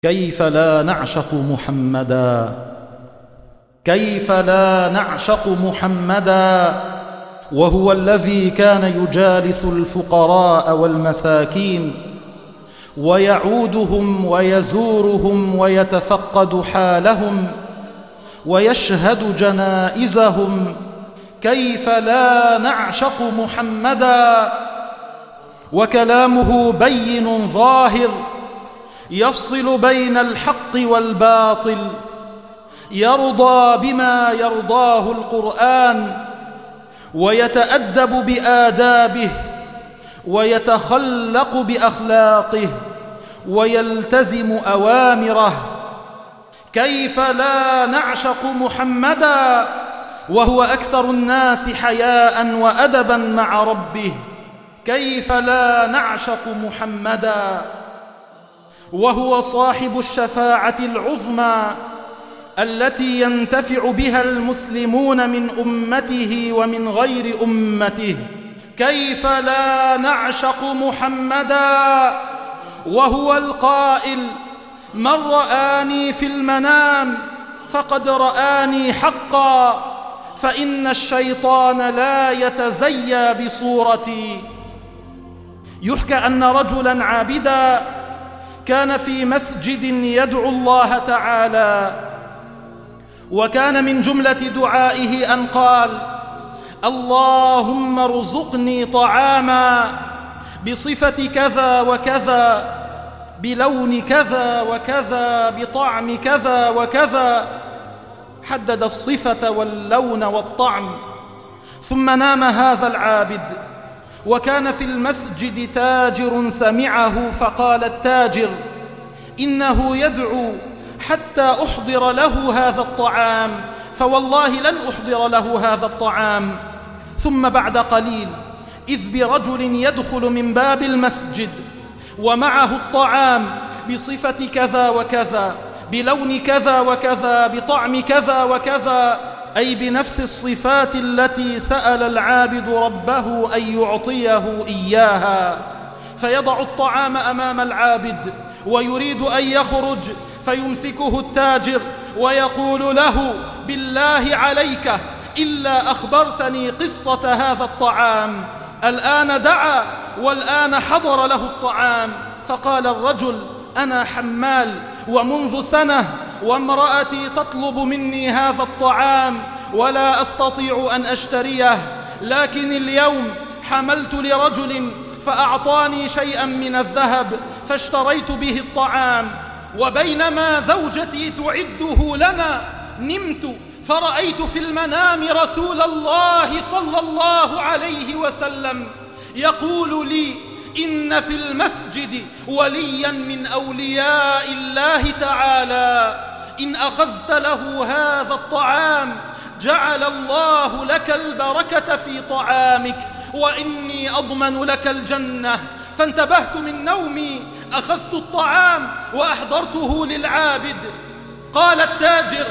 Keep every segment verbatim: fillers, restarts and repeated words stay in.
كيف لا نعشق محمدا، كيف لا نعشق محمدا وهو الذي كان يجالس الفقراء والمساكين ويعودهم ويزورهم ويتفقد حالهم ويشهد جنائزهم. كيف لا نعشق محمدا وكلامه بين ظاهر يفصل بين الحق والباطل، يرضى بما يرضاه القرآن ويتأدب بآدابه ويتخلق بأخلاقه ويلتزم أوامره. كيف لا نعشق محمدا وهو أكثر الناس حياء وأدبا مع ربه؟ كيف لا نعشق محمدا وهو صاحب الشفاعة العظمى التي ينتفع بها المسلمون من أمته ومن غير أمته؟ كيف لا نعشق محمدا وهو القائل: من رآني في المنام فقد رآني حقا، فإن الشيطان لا يتزيى بصورتي. يحكى أن رجلا عابدا كان في مسجد يدعو الله تعالى، وكان من جملة دعائه أن قال: اللهم ارزقني طعاما بصفة كذا وكذا، بلون كذا وكذا، بطعم كذا وكذا. حدد الصفة واللون والطعم. ثم نام هذا العابد، وكان في المسجد تاجر سمعه، فقال التاجر: إنه يدعو حتى أحضر له هذا الطعام، فوالله لن أحضر له هذا الطعام. ثم بعد قليل إذ برجل يدخل من باب المسجد ومعه الطعام بصفة كذا وكذا، بلون كذا وكذا، بطعم كذا وكذا، أي بنفس الصفات التي سأل العابد ربه أن يعطيه إياها. فيضع الطعام أمام العابد ويريد أن يخرج، فيمسكه التاجر ويقول له: بالله عليك إلا أخبرتني قصة هذا الطعام. الآن دعا والآن حضر له الطعام. فقال الرجل: أنا حمال، ومنذ سنة وامرأتي تطلب مني هذا الطعام ولا أستطيع أن أشتريه، لكن اليوم حملت لرجل فأعطاني شيئا من الذهب فاشتريت به الطعام، وبينما زوجتي تعده لنا نمت فرأيت في المنام رسول الله صلى الله عليه وسلم يقول لي: إن في المسجد وليا من أولياء الله تعالى، إن أخذت له هذا الطعام جعل الله لك البركة في طعامك، وإني أضمن لك الجنة. فانتبهت من نومي، أخذت الطعام وأحضرته للعابد. قال التاجر: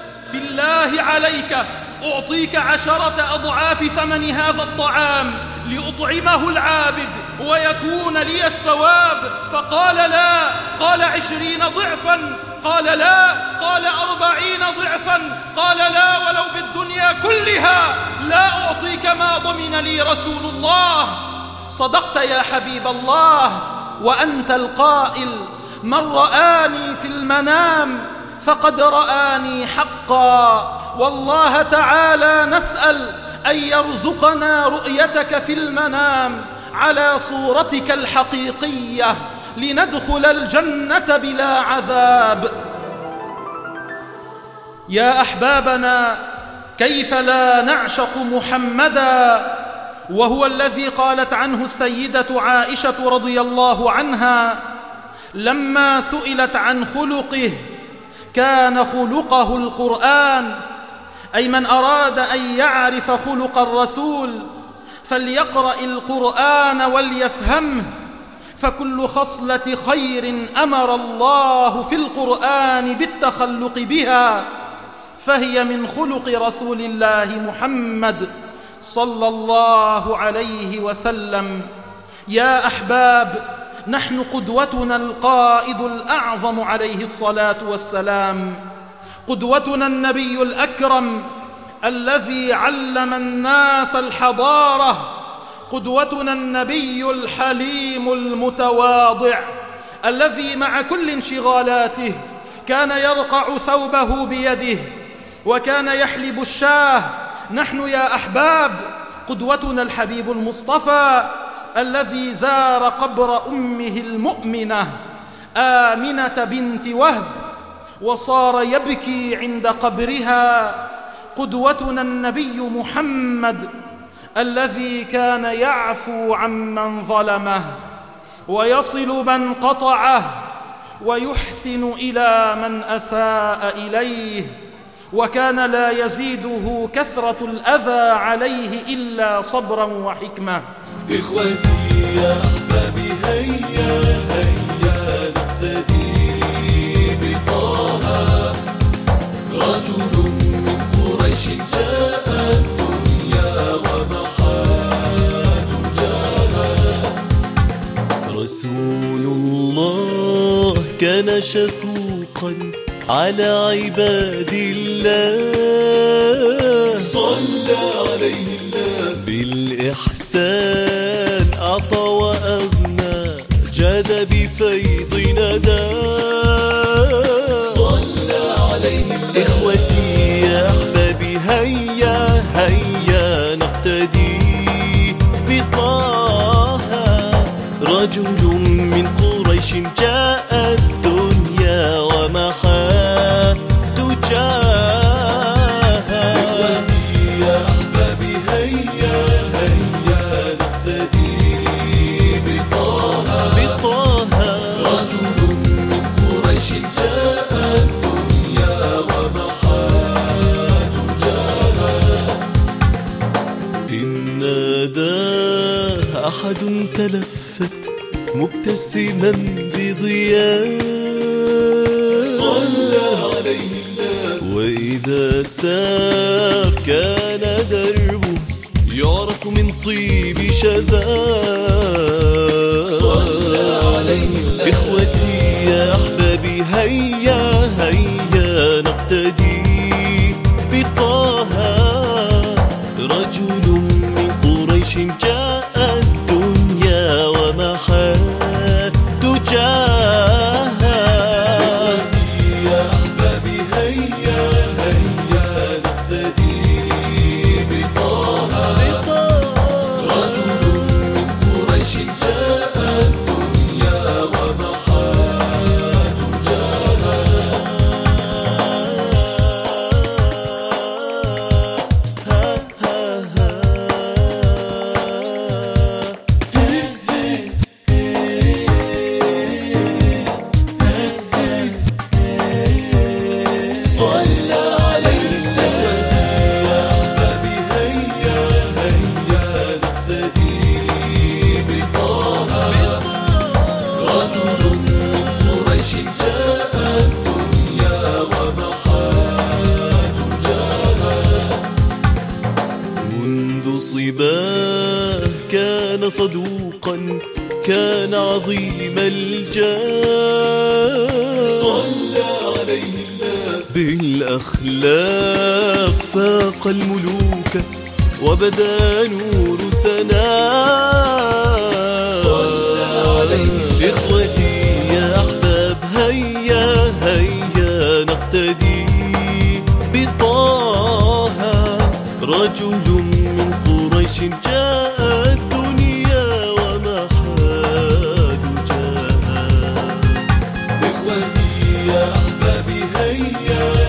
بالله عليك أعطيك عشرة أضعاف ثمن هذا الطعام لأطعمه العابد ويكون لي الثواب. فقال: لا. قال: عشرين ضعفا. قال: لا. قال: أربعين ضعفا. قال: لا، ولو بالدنيا كلها لا أعطيك ما ضمن لي رسول الله. صدقت يا حبيب الله، وأنت القائل: من رآني في المنام فقد رآني حقا. والله تعالى نسأل أن يرزقنا رؤيتك في المنام على صورتك الحقيقية لندخل الجنة بلا عذاب. يا أحبابنا، كيف لا نعشق محمدا وهو الذي قالت عنه السيدة عائشة رضي الله عنها لما سئلت عن خلقه: كان خلقه القرآن. أي من أراد أن يعرف خلق الرسول فليقرأ القرآن وليفهمه، فكل خصلة خير أمر الله في القرآن بالتخلق بها، فهي من خلق رسول الله محمد صلى الله عليه وسلم. يا أحباب، نحن قدوتنا القائد الأعظم عليه الصلاة والسلام، قدوتنا النبي الأكرم الذي علم الناس الحضارة، قدوتنا النبي الحليم المتواضع الذي مع كل انشغالاته كان يرقع ثوبه بيده وكان يحلب الشاه. نحن يا أحباب قدوتنا الحبيب المصطفى الذي زار قبر أمه المؤمنة آمنة بنت وهب وصار يبكي عند قبرها، قدوتنا النبي محمد الذي كان يعفو عمن ظلمه ويصل من قطعه ويحسن إلى من أساء إليه، وكان لا يزيده كثرة الأذى عليه إلا صبرا وحكمة. إخوتي يا أحبابي هيا هيا نقتدي بطه، رجل من قريش جاء الدنيا ومحى دجاها. رسول الله كان شفوقا على عباد الله، صلى عليه الله بالإحسان، أعطى وأغنى، جاد بفيض ندى، صلى عليه الله. إخوتي يا أحبابي هيا هيا نقتدي بطه، رجل من قريش جاء الدنيا ومحى دجاها. إخوتي يا أحبابي هيا هيا نقتدي بطه، رجل من قريش جاء الدنيا ومحى دجاها. إن ناداه أحد تلفت مبتسما بضياء، صلى عليه الله. وإذا سار كان دربه يعرف من طيب شذاه، صلى عليه الله. إخوتي يا أحبابي هيا هيا نقتدي بطه، رجل من قريش جاء الدنيا ومحى دجاها. يا أحبابي هيا هيا نقتدي بطه، رجل من قريش جاء الدنيا ومحى دجاها. منذ صباه كان صدوقا، كان عظيم الجاه، صلى عليه الله. بالأخلاق فاق الملوك وبدا نور سناه، صلى عليه الله. إخوتي يا أحباب هيا هيا نقتدي بطه، رجل من قريش جاء الدنيا ومحى دجاها. إخوتي يا أحبابي هيا